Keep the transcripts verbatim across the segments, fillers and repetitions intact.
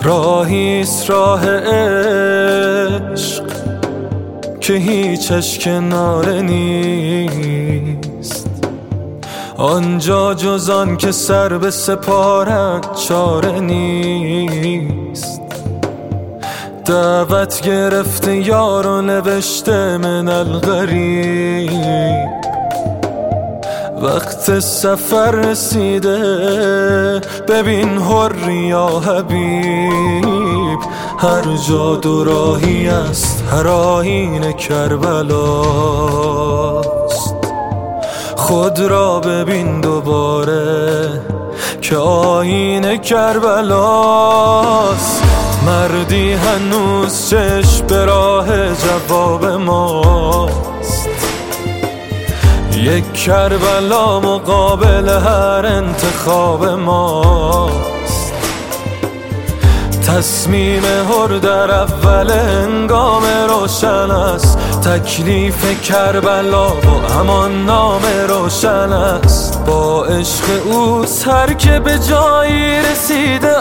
راهیست راه عشق که هیچش کناره نیست، آنجا جز آن که سر به سپارت چاره نیست. دعوت گرفته یار و نوشته من الغریب، وقت سفر رسیده ببین حر یا حبیب. هر جا دو راهی است، هر آیین کربلاست. خود را ببین دوباره که آیین کربلاست. مردی هنوز چشم به راه جواب ماست، یک کربلا مقابل هر انتخاب ماست. تصمیم حر در اول هنگام روشن است، تکلیف کربلا با همان نام روشن است. با عشق اوست هر که به جایی رسیده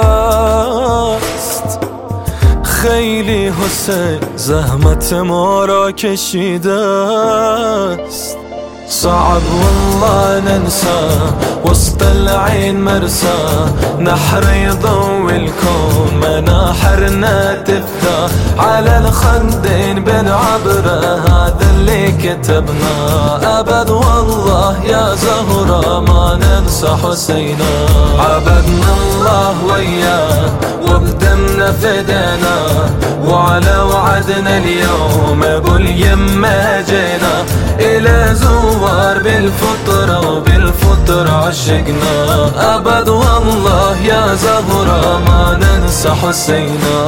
است. خیلی حسین زحمت ما را کشیده است. صعب والله ننسى وسط العين مرسى، نحر يضوي الكون مناحرنا تفتح على الخدين بالعبرة. هذا اللي كتبنا أبد والله يا زهرة ما ننسى حسينا. عبدنا الله وياه وبدمنا فدينا، وعلى وعدنا اليوم باليمة جينا. إلى زوار بالفطرة وبالفطرة عشقنا. أبد والله يا زهرة ما ننسى حسينا.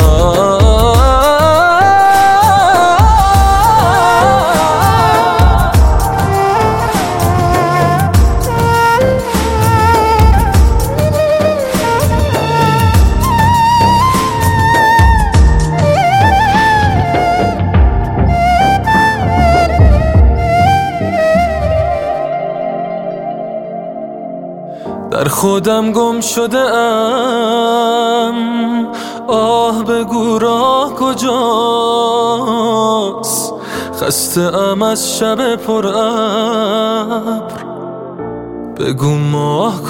در خودم گم شده ام، آه بگو راه کجاست. خسته ام از شب پر ابر، بگو ماه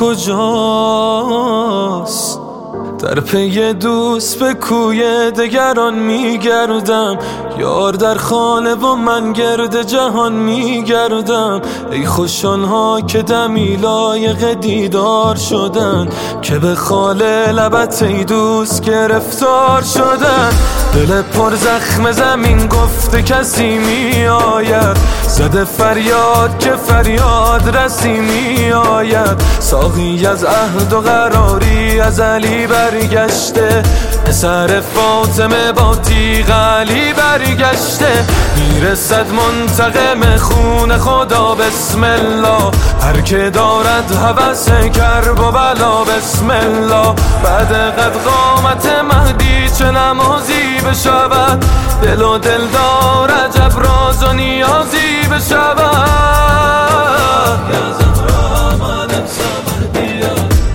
کجاست. در پی دوست به کوی دگران میگردم، یار در خانه و من گرد جهان میگردم. ای خوش آنها که دمی لایق دیدار شدن، که به خال لبت ای دوست گرفتار شدن. دل پر زخم زمین گفته کسی می آید، زده فریاد که فریاد رسی می آید. ساقی از عهد و قراری از علی برگشته، پسر فاطمه با تیغ علی برگشته. میرسد منتقم خون خدا بسم الله، هر که دارد هوس کرب و بلا بسم الله. بعد قد قامت مهدی چه نمازی بشود، دل و دل دار عجب راز و نیازی بشود. یا زهرا ما ننسى مهدی‌ها.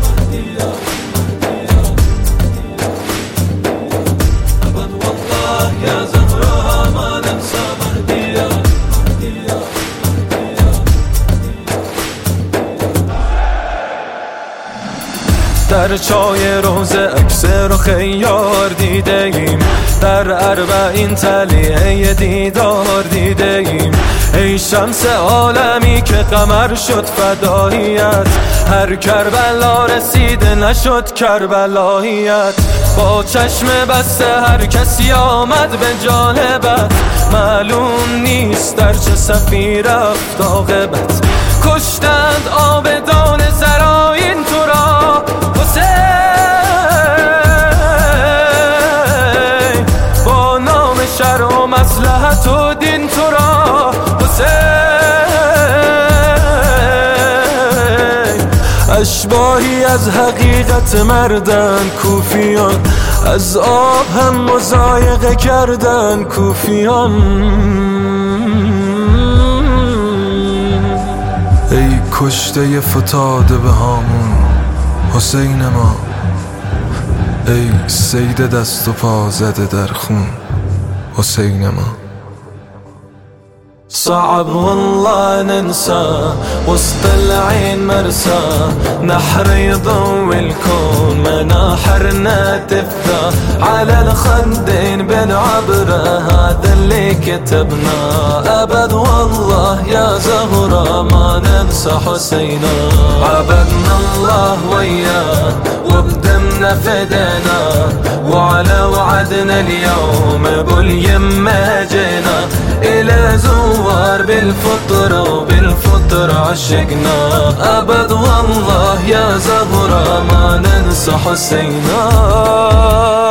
ابد والله یا زهرا ما ننسى مهدی‌ها. در چای روزه عکس رخ یار دیده ایم، در اربعین تلیه دیدار دیده ایم. ای شمس عالمی که قمر شد فداییت، هر کربلا رسیده نشد کربلاییت. با چشم بسته هر کسی آمد به جانبت، معلوم نیست در چه صفی رفت عاقبت. کشتند آبدان زراین تو را حسین، با نام شرع و مصلحت و دین تو را حسین. اشباهی از حقیقت مردن کوفیان، از آب هم مضایقه کردن کوفیان. ای کشته فتاده به هامون حسین ما، ای سید دست و پا زده در خون حسین ما. صعب والله ننسى وسط العين مرسى، نحر يضوي الكون مناحرنا تفتى، على الخدين بالعبرة هذا اللي كتبنا. أبد والله يا زهرة ما ننسى حسينا، عبدنا الله وياه وبدمنا فدينا، وعلى وعدنا اليوم باليمة جينا، إلى زوار بالفطرة وبالفطرة عشقنا. أبد والله يا زهرة ما ننسى حسينا.